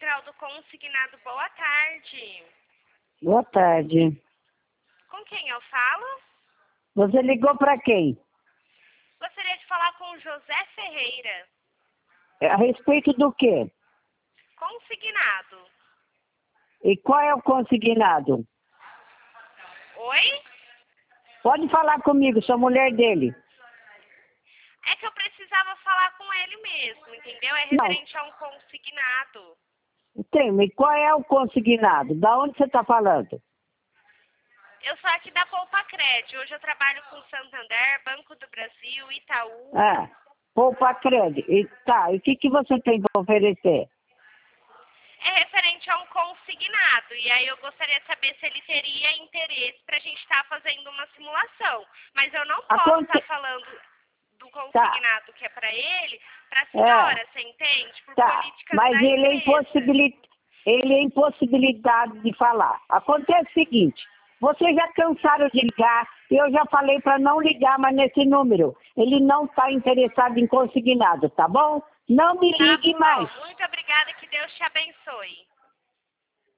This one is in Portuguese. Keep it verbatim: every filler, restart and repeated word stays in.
Central do Consignado. Boa tarde. Boa tarde. Com quem eu falo? Você ligou para quem? Gostaria de falar com o José Ferreira. A respeito do quê? Consignado. E qual é o consignado? Oi? Pode falar comigo, sou mulher dele. É que eu precisava falar com ele mesmo, entendeu? É referente a um consignado. Tem, mas qual é o consignado? Da onde você está falando? Eu sou aqui da Poupa Cred. Hoje eu trabalho com Santander, Banco do Brasil, Itaú. Ah, Poupa Cred. E, tá, e o que, que você tem para oferecer? É referente a um consignado. E aí eu gostaria de saber se ele teria interesse para a gente estar fazendo uma simulação. Mas eu não posso Aconte... estar falando do consignado tá. que é para ele, para a senhora, É. você entende? Por Tá, políticas mas da ele é, empresa. impossibilit... ele é impossibilitado de falar. Acontece o seguinte, vocês já cansaram de ligar, eu já falei para não ligar mais nesse número. Ele não está interessado em consignado, tá bom? Não me Tá ligue bom. mais. Muito obrigada, que Deus te abençoe.